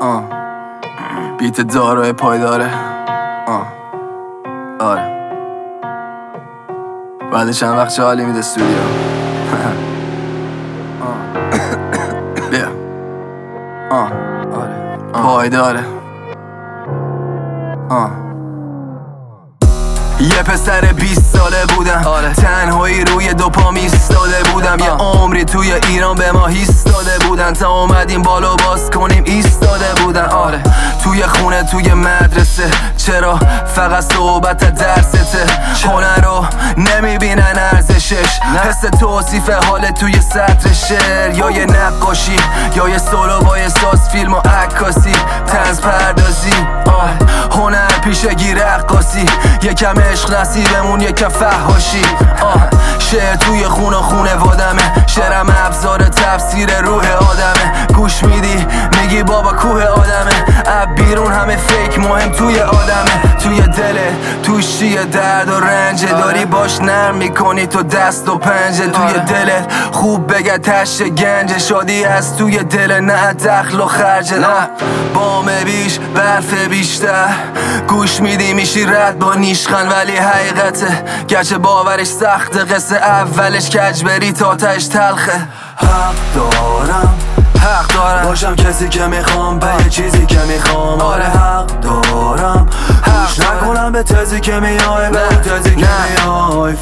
بیت داروی پایداره. آره بعد چند وقت چه حالی میده استودیو. بیا آره پایداره. یه پسر 20 ساله بودم، تنهایی روی دو پام ایستاده بودم. یه عمری توی ایران به ما ایستاده بودن، تا اومدیم بالا باز کنیم ایستاده بودن. آره توی خونه توی مدرسه، چرا فقط صحبت درسته؟ هنر رو نمیبینن ارزشش، حس توصیف حال توی سطر شعر، یا یه نقاشی یا یه سولو با یه ساز فیلم و عکاسی، طنز پردازی، هنر پیشگی رقاصی، یکم عشق نصیبمون یکم فحاشی. شعر توی خونه وادمه، شعرم ابزار تفسیر روح آدمه. گوش میدی میگی بابا کوه آدمه، اب بیرون همه فیک، مهم توی آدمه. توی دلت توش چیه درد و رنجه، داری باش نرم میکنی تو دست و پنجه. توی دلت خوب بگه تشت گنجه، شادی از توی دل نه دخل و خرجه. بام بیش برف بیشتر، گوش میدی میشی رد با نیشخن، ولی حقیقته گرچه باورش سخته، قصه اولش کج بری تا تاش تلخه. حق دارم باشم کسی که میخوام، به یه چیزی که میخوام. آره حق دارم گوش نکنم به تزی که میای، به اون تزی که میای.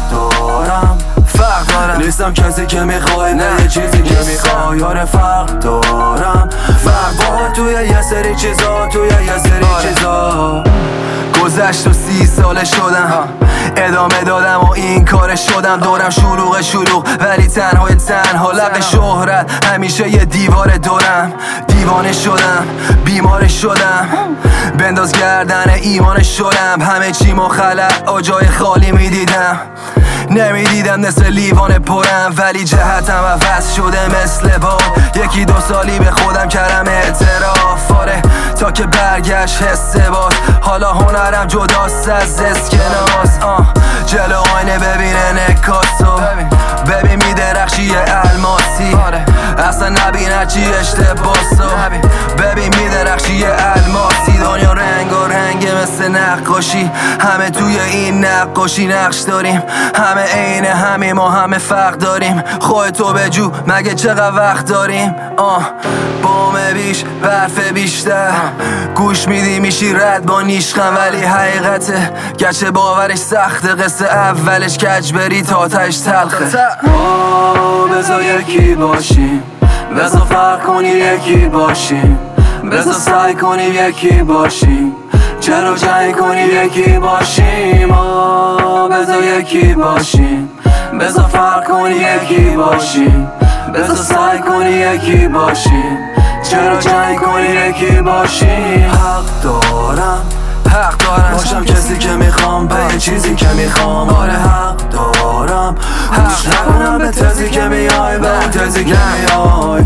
فرق دارم نیستم کسی که میخوای، به یه چیزی که میخوای. آره فرق دارم، فرق با توی یه سری چیزا، توی یه سری چیزا. گذشت و 30 ساله شدم، ادامه دادم و این کار شدم. دورم شلوغ ولی تنها، لب شهرت همیشه یه دیوار دورم. دیوانه شدم بیمار شدم، بنداز گردن ایمان شدم. همه چی مخلع و جای خالی میدیدم، نمیدیدم نصف لیوان پرم، ولی جهتم عوض شده مثل باد. 1-2 سالی به خودم کردم اعتراف، آره تا که برگشت حس باد. حالا هنرم جداست از اسکناس، جلو آینه ببینه نکاسو، ببین میدرخشی یه الماسی. اصلا نبین هرچی اشتباسو، ببین میدرخشی یه الماسی. دنیا رنگ و رنگه مثل نقاشی، همه توی این نقاشی نقش داریم. همه عین همه ما همه فرق داریم، خودتو بجو مگه چقدر وقت داریم. بام بیش برف بیشتر، گوش میدی میشی رد با نیشخن، ولی حقیقته گرچه باورش سخته، قصه اولش کج بری تا تاش تلخه. بذار یکی باشیم، بذار فرق کنی یکی باشیم، بذار سعی کنی یکی باشیم، چرا جنگ کنی یکی باشیم. بذار یکی باشیم، بذار فرق کنی یکی باشیم، بذار سعی کنی یکی باشیم، چرا جنگ کنی یکی باشیم. حق دارم باشم کسی که میخوام، به یه چیزی که میخوام. آره حق دارم گوش نکنم به تزی که میای، به اون تزی که میای.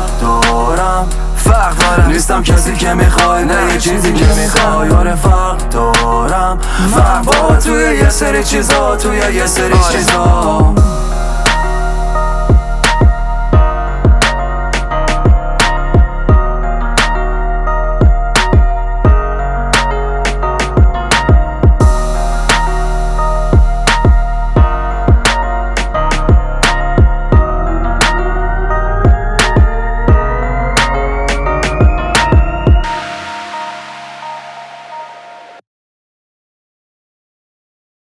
فرق دارم نیستم کسی که میخوای، به یه چیزی که میخوای. آره فرق دارم، فرق با توی یه سری چیزا، توی یه سری چیزا.